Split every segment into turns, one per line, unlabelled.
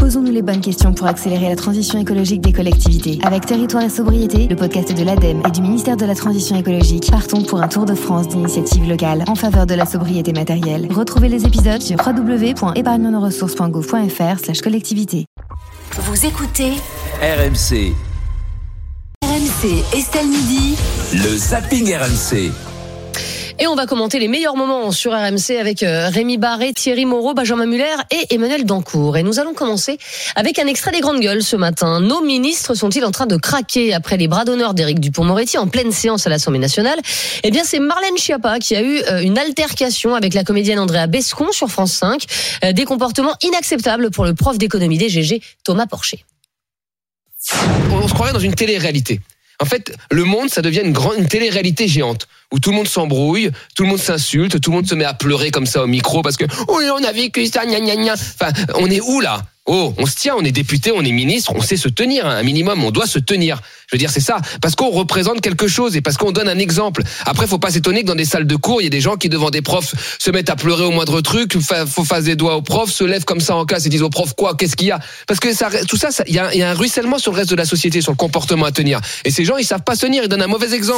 Posons-nous les bonnes questions pour accélérer la transition écologique des collectivités. Avec Territoire et Sobriété, le podcast de l'ADEME et du ministère de la Transition écologique, partons pour un tour de France d'initiatives locales en faveur de la sobriété matérielle. Retrouvez les épisodes sur www.épargnenoressources.gouv.fr/collectivité.
Vous écoutez
RMC.
RMC Estelle Midi.
Le zapping RMC.
Et on va commenter les meilleurs moments sur RMC avec Rémi Barré, Thierry Moreau, Benjamin Muller et Emmanuel Dancourt. Et nous allons commencer avec un extrait des Grandes Gueules ce matin. Nos ministres sont-ils en train de craquer après les bras d'honneur d'Éric Dupond-Moretti en pleine séance à l'Assemblée nationale? Eh bien, c'est Marlène Schiappa qui a eu une altercation avec la comédienne Andrea Bescon sur France 5. Des comportements inacceptables pour le prof d'économie DGG, Thomas Porcher.
On se croirait dans une télé-réalité. En fait, le monde, ça devient une télé-réalité géante où tout le monde s'embrouille, tout le monde s'insulte, tout le monde se met à pleurer comme ça au micro parce que oui, on a vécu ça, gna gna gna. Enfin, on est où là? Oh, on se tient, on est député, on est ministre, on sait se tenir, un minimum, on doit se tenir. Je veux dire, c'est ça, parce qu'on représente quelque chose et parce qu'on donne un exemple. Après, faut pas s'étonner que dans des salles de cours, il y a des gens qui, devant des profs, se mettent à pleurer au moindre truc, fassent des doigts aux profs, se lèvent comme ça en classe et disent aux profs quoi, qu'est-ce qu'il y a? Parce que ça, tout ça, il y a un ruissellement sur le reste de la société, sur le comportement à tenir. Et ces gens, ils savent pas se tenir, ils donnent un mauvais exemple.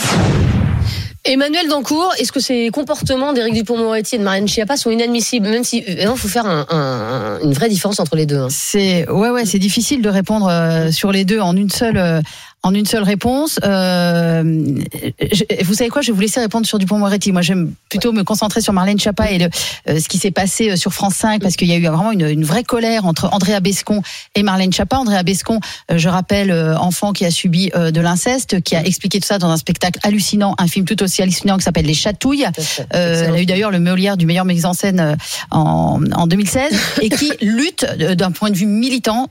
Emmanuel Dancourt, est-ce que ces comportements d'Éric Dupond-Moretti et de Marlène Schiappa sont inadmissibles, même si il faut faire une vraie différence entre les deux?
C'est difficile de répondre sur les deux en une seule réponse. Vous savez quoi, je vais vous laisser répondre sur Dupond-Moretti. Moi, j'aime plutôt me concentrer sur Marlène Schiappa et ce qui s'est passé sur France 5, parce qu'il y a eu vraiment une vraie colère entre Andrea Bescon et Marlène Schiappa. Andrea Bescon, je rappelle, enfant qui a subi de l'inceste, qui a expliqué tout ça dans un spectacle hallucinant, un film tout aussi hallucinant qui s'appelle Les Chatouilles. Elle a eu d'ailleurs le Molière du meilleur mise en scène en 2016 et qui lutte d'un point de vue militant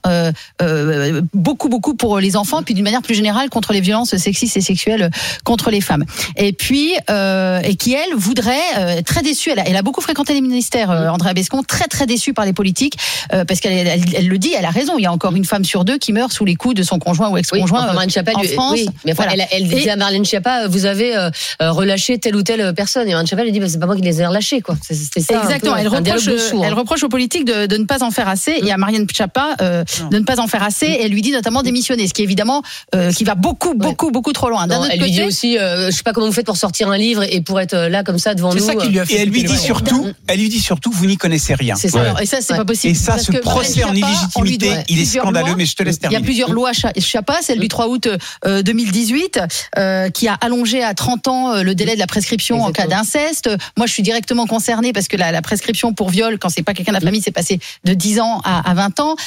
beaucoup pour les enfants, puis d'une manière plus générale contre les violences sexistes et sexuelles contre les femmes. Et puis et qui elle voudrait très déçue. Elle a beaucoup fréquenté les ministères, Andrea Bescon, très déçue par les politiques parce qu'elle le dit, elle a raison. Il y a encore une femme sur deux qui meurt sous les coups de son conjoint ou ex-conjoint en France.
Oui, mais enfin, voilà. Elle dit à Marlène Schiappa, vous avez relâché telle ou telle personne. Et Marlène Schiappa lui dit, c'est pas moi qui les ai relâchés, quoi. C'était ça.
Exactement. Elle reproche aux politiques de ne pas en faire assez et à Marlène Schiappa de ne pas en faire assez. Et elle lui dit notamment démissionner, ce qui évidemment qui va beaucoup trop loin.
Non, elle lui dit aussi, je sais pas comment vous faites pour sortir un livre et pour être là comme ça devant nous.
C'est ça qu'il lui a fait. Et elle lui dit surtout, vous n'y connaissez rien.
C'est ça. Et ça, c'est pas possible.
Et ça, ce procès en illégitimité, il est scandaleux. Mais je te laisse terminer.
Il y a plusieurs lois Schiappa, celle du 3 août 2018, qui a allongé à 30 ans le délai de la prescription en cas d'inceste. Moi, je suis directement concernée parce que la prescription pour viol, quand c'est pas quelqu'un de la famille, c'est passé de 10 ans à 20 ans.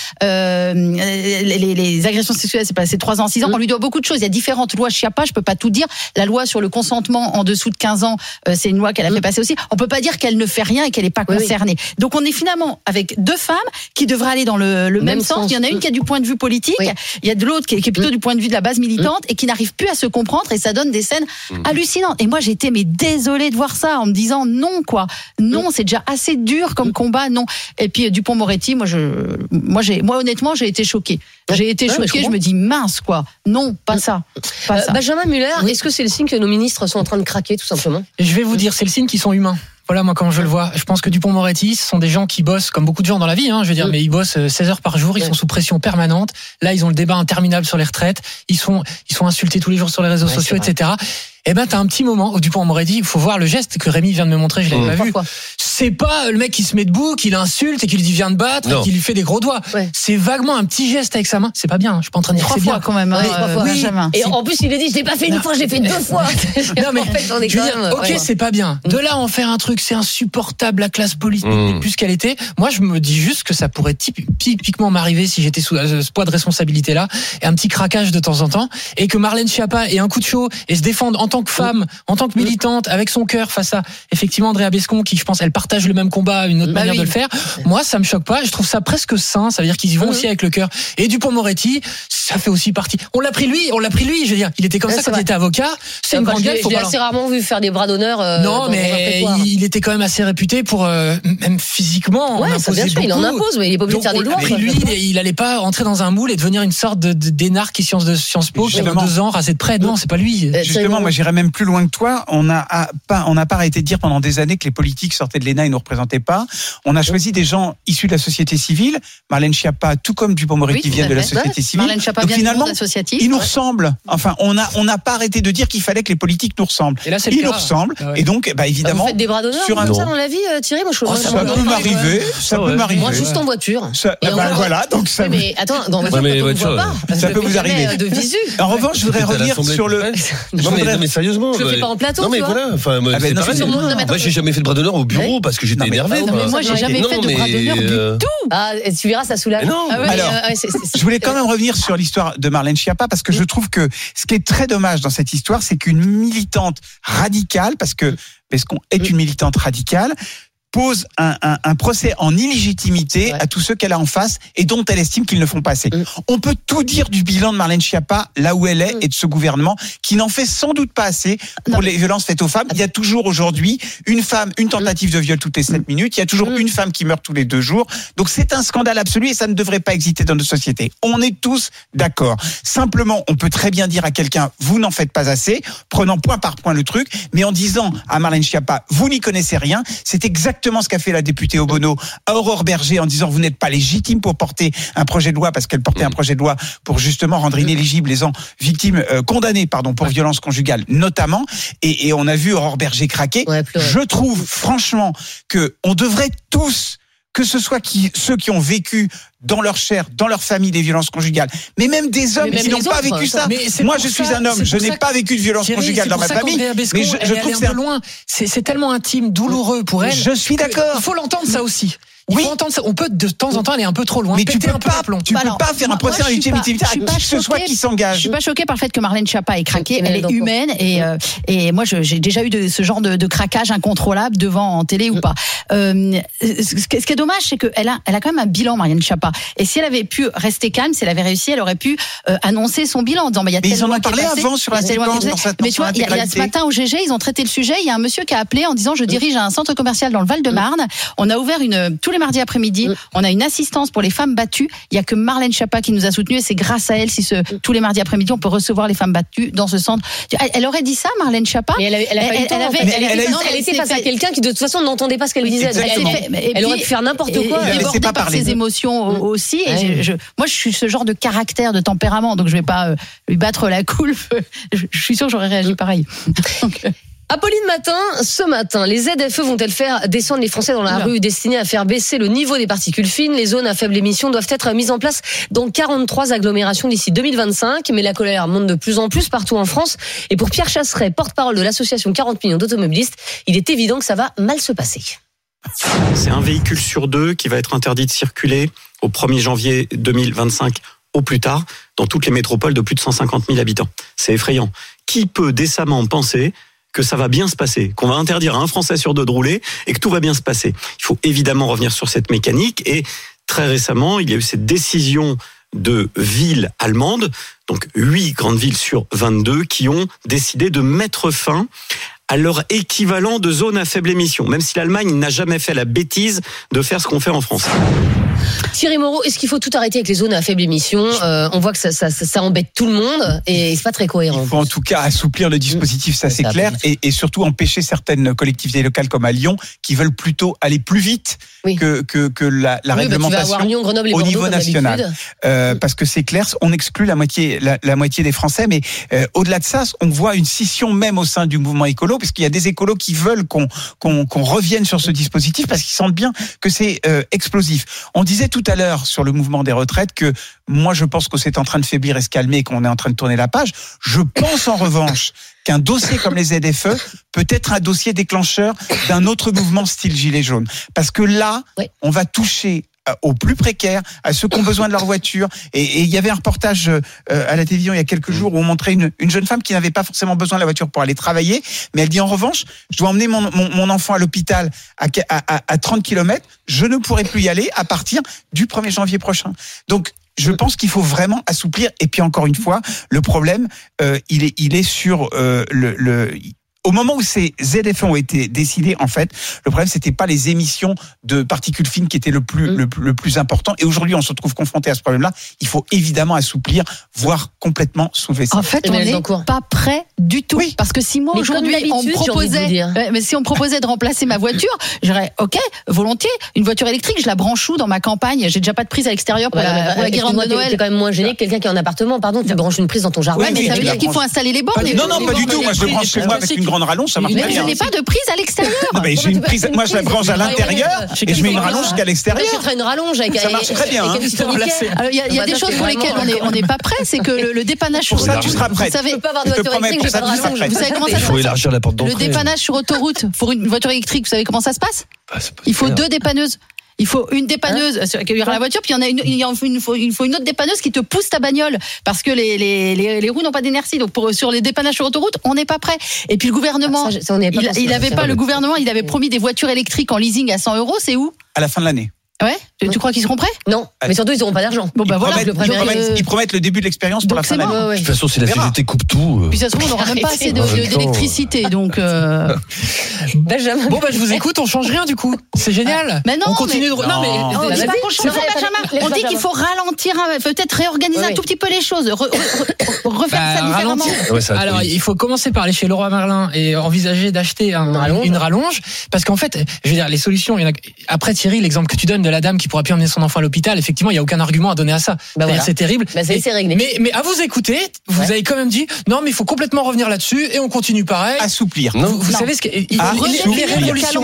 Les agressions sexuelles, c'est passé 3 ans, 6 ans. On lui doit beaucoup de choses. Il y a différentes lois Schiappa, je peux pas tout dire. La loi sur le consentement en dessous de 15 ans, c'est une loi qu'elle a fait passer aussi. On peut pas dire qu'elle ne fait rien et qu'elle est pas concernée. Donc on est finalement avec deux femmes qui devraient aller dans le même sens. Il y en a une qui a du point de vue politique, il y a de l'autre qui est plutôt du point de vue de la base militante et qui n'arrive plus à se comprendre et ça donne des scènes hallucinantes. Et moi j'ai été désolée de voir ça en me disant non, c'est déjà assez dur comme combat, non. Et puis Dupond-Moretti, moi honnêtement j'ai été choquée. Je me dis mince non, pas ça.
Benjamin Muller, est-ce que c'est le signe que nos ministres sont en train de craquer tout simplement?
Je vais vous dire, c'est le signe qu'ils sont humains. Voilà, moi, comment je le vois. Je pense que Dupond-Moretti, ce sont des gens qui bossent comme beaucoup de gens dans la vie, je veux dire, mais ils bossent 16 heures par jour, ils sont sous pression permanente. Là, ils ont le débat interminable sur les retraites. Ils sont insultés tous les jours sur les réseaux sociaux, etc. Eh ben, t'as un petit moment où Dupond-Moretti, il faut voir le geste que Rémi vient de me montrer, je l'avais pas vu. C'est pas le mec qui se met debout, qui l'insulte et qui lui dit viens te battre, et qui lui fait des gros doigts. C'est vaguement un petit geste avec sa main. C'est pas bien, je suis pas en train de dire c'est bien.
Quand même, 3 fois.
Et en plus, il a dit je l'ai pas fait une fois, je l'ai fait 2 fois.
Non, mais je veux dire, ok, c'est pas bien. De là à en faire un truc, c'est insupportable, la classe politique n'est plus ce qu'elle était. Moi, je me dis juste que ça pourrait typiquement m'arriver si j'étais sous ce poids de responsabilité-là, et un petit craquage de temps en temps, et que Marlène Schiappa ait un coup de chaud et se défende en tant que femme, en tant que militante, avec son cœur face à, effectivement, Andrea Bescon, qui, je pense, elle partage le même combat, une autre manière de le faire. Moi, ça me choque pas. Je trouve ça presque sain. Ça veut dire qu'ils y vont aussi avec le cœur. Et Dupond-Moretti, ça fait aussi partie. On l'a pris lui. Je veux dire, il était comme ça quand il était avocat. C'est une grande gueule.
Je l'ai assez rarement vu faire des bras d'honneur.
Non, mais il était quand même assez réputé pour, même physiquement,
en imposer beaucoup. Il en impose, mais il est pas obligé de faire des lois.
Lui, il allait pas entrer dans un moule et devenir une sorte d'énarque Sciences Po qui avait 2 ans, rasé de près. Non, c'est pas lui.
Justement, moi, j'irais même plus loin que toi. On n'a pas arrêté de dire pendant des années que les politiques sortaient de l'ENA et ne nous représentaient pas. On a choisi des gens issus de la société civile. Marlène Schiappa, tout comme Dupond-Moretti, viennent de la société civile.
Marlène Schiappa
donc
vient
finalement,
du monde associatif.
ils nous ressemblent. Enfin, on n'a pas arrêté de dire qu'il fallait que les politiques nous ressemblent.
Et là, c'est
ils nous ressemblent. Et donc, évidemment.
Vous faites des bras d'honneur comme ça dans la vie, Thierry? Moi,
ça peut m'arriver. Ça peut m'arriver.
Moi, juste en voiture.
Voilà, donc ça.
Mais attends, dans voiture, on ne voit pas.
Ça peut vous arriver.
De visu.
En revanche, je voudrais revenir sur le.
Non mais sérieusement.
Je le fais pas en plateau.
Non mais voilà. Enfin, c'est pareil. Moi, j'ai jamais fait de bras d'honneur au bureau parce que j'étais énervé.
Moi, j'ai jamais fait de bras d'honneur du tout.
Ah, tu verras, ça soulage.
Alors, je voulais quand même revenir sur l'histoire de Marlène Schiappa parce que je trouve que ce qui est très dommage dans cette histoire, c'est qu'une militante radicale, parce qu'on est une militante radicale, pose un procès en illégitimité à tous ceux qu'elle a en face et dont elle estime qu'ils ne font pas assez. On peut tout dire du bilan de Marlène Schiappa là où elle est et de ce gouvernement qui n'en fait sans doute pas assez pour les violences faites aux femmes. Il y a toujours aujourd'hui une tentative de viol toutes les 7 minutes. Il y a toujours une femme qui meurt tous les 2 jours. Donc c'est un scandale absolu et ça ne devrait pas exister dans nos sociétés. On est tous d'accord. Simplement, on peut très bien dire à quelqu'un, vous n'en faites pas assez, prenant point par point le truc, mais en disant à Marlène Schiappa, vous n'y connaissez rien, c'est exactement ce qu'a fait la députée Obono à Aurore Berger en disant vous n'êtes pas légitime pour porter un projet de loi parce qu'elle portait un projet de loi pour justement rendre inéligibles les victimes condamnées pour violence conjugale notamment et on a vu Aurore Berger craquer. Je trouve franchement que on devrait tous, que ce soit ceux qui ont vécu dans leur chair, dans leur famille, des violences conjugales, mais même des hommes qui n'ont pas vécu ça. Moi, je suis un homme, je n'ai pas vécu de violence conjugale dans ma famille, mais je trouve que c'est
loin. C'est tellement intime, douloureux pour elle.
Je suis d'accord.
Il faut l'entendre ça aussi. Il faut entendre ça. On peut de temps en temps aller un peu trop loin.
Mais tu peux pas faire un procès en légitimité à qui que ce soit qui s'engage.
Je suis pas choquée par le fait que Marlène Schiappa ait craqué. Elle est humaine et moi j'ai déjà eu ce genre de craquage incontrôlable devant en télé ou pas. Ce qui est dommage, c'est qu'elle a quand même un bilan, Marlène Schiappa. Et si elle avait pu rester calme, si elle avait réussi, elle aurait pu annoncer son bilan en disant
mais ils en ont parlé avant sur la séquence.
Mais tu vois, il y a ce matin au GG, ils ont traité le sujet. Il y a un monsieur qui a appelé en disant je dirige un centre commercial dans le Val-de-Marne. On a ouvert tous les mardis après-midi, on a une assistance pour les femmes battues. Il y a que Marlène Schiappa qui nous a soutenus et c'est grâce à elle si tous les mardis après-midi on peut recevoir les femmes battues dans ce centre. Elle aurait dit ça, Marlène Schiappa.
Mais elle était face à quelqu'un qui de toute façon n'entendait pas ce qu'elle disait. Elle aurait pu faire n'importe quoi.
Débordée par ses émotions aussi. Et moi, je suis ce genre de caractère, de tempérament, donc je vais pas lui battre la coulpe. Je suis sûre que j'aurais réagi pareil.
Apolline Matin, ce matin, les ZFE vont-elles faire descendre les Français dans la rue destinées à faire baisser le niveau des particules fines? Les zones à faible émission doivent être mises en place dans 43 agglomérations d'ici 2025, mais la colère monte de plus en plus partout en France. Et pour Pierre Chasseret, porte-parole de l'association 40 millions d'automobilistes, il est évident que ça va mal se passer.
C'est un véhicule sur 2 qui va être interdit de circuler au 1er janvier 2025 au plus tard dans toutes les métropoles de plus de 150 000 habitants. C'est effrayant. Qui peut décemment penser que ça va bien se passer, qu'on va interdire à un Français sur 2 de rouler et que tout va bien se passer? Il faut évidemment revenir sur cette mécanique et très récemment, il y a eu cette décision de villes allemandes, donc 8 grandes villes sur 22 qui ont décidé de mettre fin à leur équivalent de zone à faible émission, même si l'Allemagne n'a jamais fait la bêtise de faire ce qu'on fait en France.
Thierry Moreau, est-ce qu'il faut tout arrêter avec les zones à faible émission? On voit que ça embête tout le monde et c'est pas très cohérent.
Il faut en tout cas assouplir le dispositif, ça c'est clair, et surtout empêcher certaines collectivités locales comme à Lyon qui veulent plutôt aller plus vite que la réglementation
Lyon, Grenoble et
au
Bordeaux,
niveau national. Parce que c'est clair, on exclut la moitié des Français, mais au-delà de ça, on voit une scission même au sein du mouvement écolo, parce qu'il y a des écolos qui veulent qu'on revienne sur ce dispositif parce qu'ils sentent bien que c'est explosif. On disait tout à l'heure sur le mouvement des retraites que moi je pense que c'est en train de faiblir et se calmer et qu'on est en train de tourner la page. Je pense en revanche qu'un dossier comme les ZFE peut être un dossier déclencheur d'un autre mouvement style Gilets jaunes. Parce que là, on va toucher aux plus précaires, à ceux qui ont besoin de leur voiture. Et il y avait un reportage à la télévision il y a quelques jours où on montrait une jeune femme qui n'avait pas forcément besoin de la voiture pour aller travailler, mais elle dit en revanche, je dois emmener mon enfant à l'hôpital à 30 km, je ne pourrai plus y aller à partir du 1er janvier prochain. Donc, je pense qu'il faut vraiment assouplir. Et puis encore une fois, le problème, il est sur au moment où ces ZFE ont été décidés, en fait, le problème c'était pas les émissions de particules fines qui étaient le plus important. Et aujourd'hui, on se retrouve confronté à ce problème-là. Il faut évidemment assouplir, voire complètement soulever ça.
En fait, on n'est pas prêt du tout.
Oui.
Parce que si moi aujourd'hui on me proposait de remplacer ma voiture, je dirais ok, volontiers. Une voiture électrique, je la branche où dans ma campagne? J'ai déjà pas de prise à l'extérieur pour la guirlande de Noël.
C'est quand même moins gêné que quelqu'un qui est en appartement. Pardon, tu branches une prise dans ton jardin.
Ouais, mais ça veut dire qu'il faut installer les bornes.
Non, pas du tout. Moi, je le branche chez moi avec une grande rallonge, ça marche très bien.
Mais je n'ai pas de prise à l'extérieur.
Non, mais j'ai une prise. Moi, je la branche à l'intérieur et je mets une rallonge jusqu'à l'extérieur.
J'achèterais une rallonge avec.
Ça marche très bien.
Il y a des choses pour lesquelles on n'est pas prêt, c'est que le dépannage sur
autoroute. Pour ça, tu seras prête.
Je peux pas avoir de voiture électrique, j'ai pas de rallonge.
Vous savez comment ça se passe?
Il faut élargir la porte d'entrée.
Le dépannage sur autoroute pour une voiture électrique, vous savez comment ça se passe? Il faut 2 dépanneuses. Il faut une dépanneuse qui accueillera la voiture, puis il faut une autre dépanneuse qui te pousse ta bagnole parce que les roues n'ont pas d'inertie. Donc sur les dépannages sur autoroute, on n'est pas prêt. Et puis le gouvernement, le gouvernement, il avait promis des voitures électriques en leasing à 100 €. C'est où?
À la fin de l'année.
Ouais. Tu crois qu'ils seront prêts?
Non. Mais surtout, ils n'auront pas d'argent.
Bon,
ils promettent le début de l'expérience pour la fin de l'année.
De toute façon, si la CGT coupe tout.
Puis ça se trouve, on n'aura même pas assez d'électricité. Donc.
Benjamin.
Bon, je vous écoute, on change rien du coup. C'est génial.
Mais non.
On continue de.
Non, mais. On dit pas qu'on change, Benjamin. On dit qu'il faut ralentir, peut-être réorganiser un tout petit peu les choses. Refaire ça différemment.
Alors, il faut commencer par aller chez Leroy Merlin et envisager d'acheter une rallonge. Parce qu'en fait, je veux dire, les solutions, après Thierry, l'exemple que tu donnes de la dame qui pourra plus emmener son enfant à l'hôpital, effectivement, il n'y a aucun argument à donner à ça. C'est terrible.
C'est réglé.
Mais à vous écouter, vous avez quand même dit, non, mais il faut complètement revenir là-dessus et on continue pareil.
Assouplir.
Vous savez ce que les révolutions.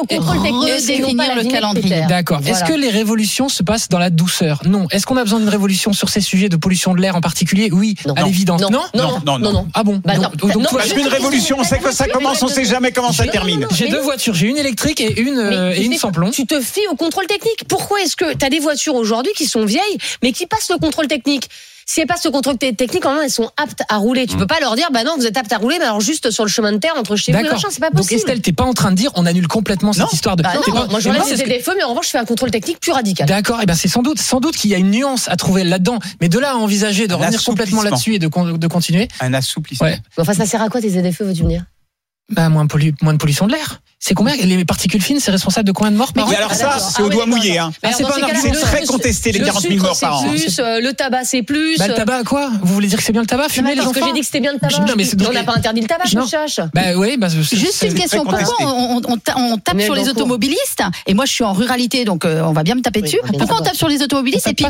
Redéfinir le calendrier.
D'accord. Est-ce que les révolutions se passent dans la douceur? Non. Est-ce qu'on a besoin d'une révolution sur ces sujets de pollution de l'air en particulier? Oui, à l'évidence.
Non.
Ah bon?
Parce qu'une révolution, on sait que ça commence, on sait jamais comment ça termine.
J'ai 2 voitures, j'ai une électrique et une sans plomb.
Tu te fies au contrôle technique. Pourquoi est-ce que tu as des voitures aujourd'hui qui sont vieilles, mais qui passent le contrôle technique? Si elles passent le contrôle technique, en même elles sont aptes à rouler. Tu peux pas leur dire, non, vous êtes aptes à rouler, mais alors juste sur le chemin de terre entre chez vous et machin, c'est pas possible.
Donc Estelle, t'es pas en train de dire, on annule complètement cette histoire de.
Moi j'enlève les ZFE, mais en revanche je fais un contrôle technique plus radical.
D'accord, et c'est sans doute qu'il y a une nuance à trouver là-dedans, mais de là à envisager de revenir complètement là-dessus et de continuer.
Un assouplissement.
Ouais.
Enfin, ça sert à quoi tes ZFE, veux-tu me dire?
Moins de pollution de l'air. C'est combien les particules fines, c'est responsable de combien de morts par an?
Mais alors ça, c'est au doigt mouillé. Hein.
C'est
très contesté les 40 000 morts par an.
Le tabac c'est plus.
Le tabac quoi? Vous voulez dire que c'est bien le tabac? Fumer les enfants?
Parce que j'ai dit que c'était bien le tabac. Non, mais on n'a pas interdit le tabac, je cherche.
Juste une question. Pourquoi on tape sur les automobilistes? Et moi je suis en ruralité, donc on va bien me taper dessus. Pourquoi on tape sur les automobilistes? Et puis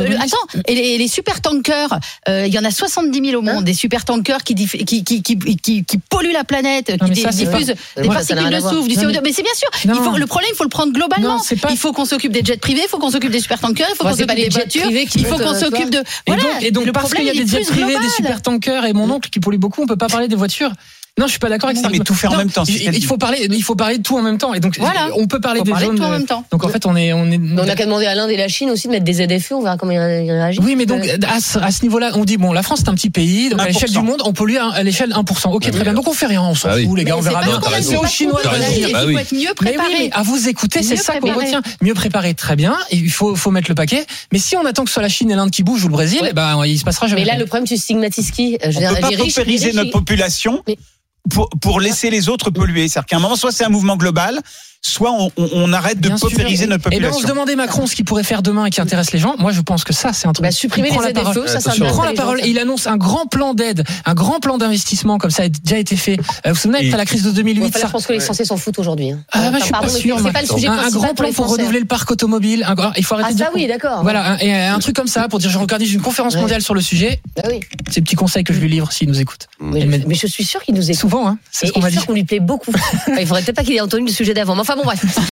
les super tankers, il y en a 70 000 au monde, des super tankers qui polluent la planète, qui diffusent des particules de soufre, du CO2. Mais c'est bien sûr. Le problème, il faut le prendre globalement. Il faut qu'on s'occupe des jets privés, il faut qu'on s'occupe des supertankers, il faut qu'on s'occupe des voitures, il faut qu'on s'occupe de.
Et donc parce qu'il y a des jets privés, des supertankers et mon oncle qui polluent beaucoup, on peut pas parler des voitures. Non, je suis pas d'accord avec ça.
Mais tout faire en même temps.
Il faut parler de tout en même temps. Et donc, on peut parler des zones.
Tout en même temps.
Donc, en fait, on
a qu'à demander à l'Inde et la Chine aussi de mettre des ZFE, on verra comment ils réagissent.
Oui, mais donc, à ce niveau-là, on dit, la France, c'est un petit pays. Donc, à l'échelle du monde, on pollue à l'échelle 1%. Ok, très bien. Donc, on fait rien, on s'en fout, les gars, on verra bien. C'est aux Chinois de réagir.
Il faut être mieux préparé.
Mais oui, à vous écouter, c'est ça qu'on retient. Mieux préparé, très bien. Il faut mettre le paquet. Mais si on attend que ce soit la Chine et l'Inde qui bougent ou le Brésil, il se passera jamais.
Mais là, le problème, tu stigmatises qui?
On ne peut pas paupériser notre population pour laisser les autres polluer. C'est-à-dire qu'à un moment, soit c'est un mouvement global, soit on arrête de paupériser notre population.
On se demandait Macron ce qu'il pourrait faire demain et qui intéresse les gens. Moi, je pense que ça, c'est un truc.
Supprimer les ZFE,
il prend la parole et il annonce un grand plan d'aide, un grand plan d'investissement, comme ça a déjà été fait. Vous vous souvenez, après la crise de 2008.
Je pense que les Français s'en foutent aujourd'hui.
Je suis pas sûr.
C'est pas le sujet principal.
Un grand plan pour renouveler le parc automobile. Il faut arrêter de dire.
Ah, oui, d'accord.
Voilà, et un truc comme ça pour dire, je organise une conférence mondiale sur le sujet. C'est le petit conseil que je lui livre s'il nous écoute.
Mais je suis sûr qu'il nous écoute.
Souvent, c'est ce qu'on m'a dit.
On lui plaît beaucoup. Il faudrait peut-être pas qu'il ait entendu le sujet d'avant. Mais enfin bon, bref.